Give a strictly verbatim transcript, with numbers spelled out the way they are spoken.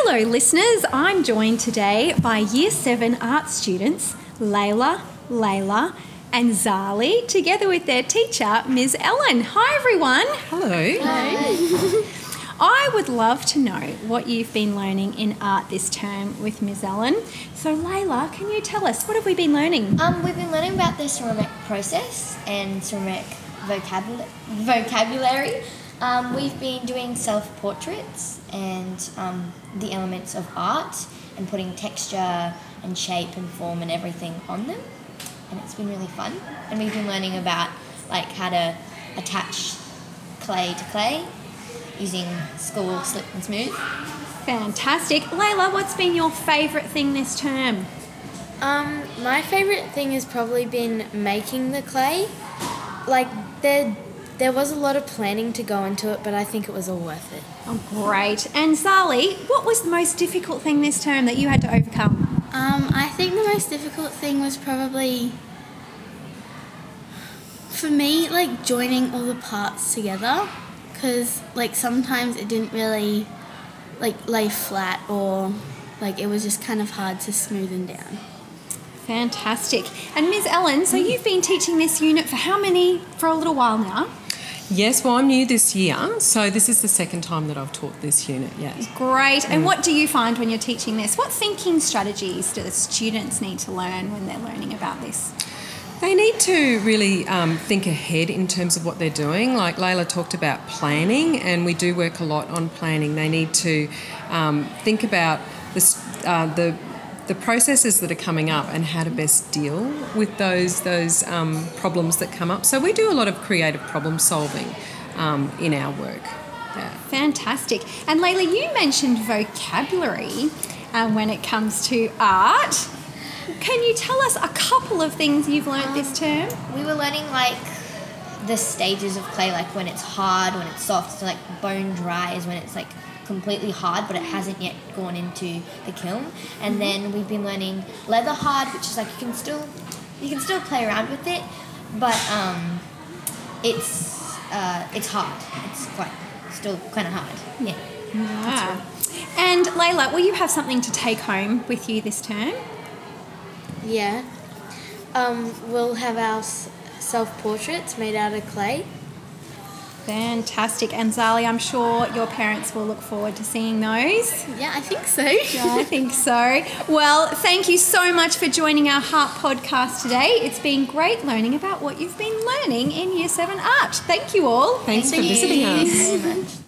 Hello listeners, I'm joined today by Year seven art students Layla, Layla and Zali, together with their teacher, Miz Ellen. Hi everyone. Hello. Hi. I would love to know what you've been learning in art this term with Miz Ellen. So Layla, can you tell us, what have we been learning? Um, we've been learning about the ceramic process and ceramic vocabula- vocabulary. Um, we've been doing self-portraits and um, the elements of art and putting texture and shape and form and everything on them. And it's been really fun. And we've been learning about like how to attach clay to clay using school slip and smooth. Fantastic. Layla, what's been your favourite thing this term? Um, my favourite thing has probably been making the clay. Like, there, there was a lot of planning to go into it, but I think it was all worth it. Oh, great. And Zali, what was the most difficult thing this term that you had to overcome? Um, I think the most difficult thing was probably, for me, like joining all the parts together, because like sometimes it didn't really like lay flat, or like it was just kind of hard to smoothen down. Fantastic. And Miz Ellen, so you've been teaching this unit for how many, for a little while now? Yes, well, I'm new this year, so this is the second time that I've taught this unit, yes. Great. And what do you find when you're teaching this? What thinking strategies do the students need to learn when they're learning about this? They need to really um, think ahead in terms of what they're doing. Like Layla talked about planning, and we do work a lot on planning. They need to um, think about this, uh, the the processes that are coming up and how to best deal with those those um, problems that come up. So we do a lot of creative problem solving um, in our work. Yeah. Fantastic. And Layla, you mentioned vocabulary um, when it comes to art. Can you tell us a couple of things you've learnt Um, this term? We were learning like the stages of clay, like when it's hard, when it's soft. So like bone dry is when it's like completely hard, but it hasn't yet gone into the kiln. And mm-hmm. then we've been learning leather hard, which is like you can still you can still play around with it, but um, it's uh, it's hard. It's quite still kind of hard. Yeah. Yeah. And Layla, will you have something to take home with you this term? Yeah. Um, we'll have our s- self-portraits made out of clay. Fantastic. And Zali, I'm sure your parents will look forward to seeing those. Yeah, I think so. Yeah, I think so. Well, thank you so much for joining our Heart podcast today. It's been great learning about what you've been learning in Year seven Art. Thank you all. Thanks Thank for you. visiting us. Thank you very much.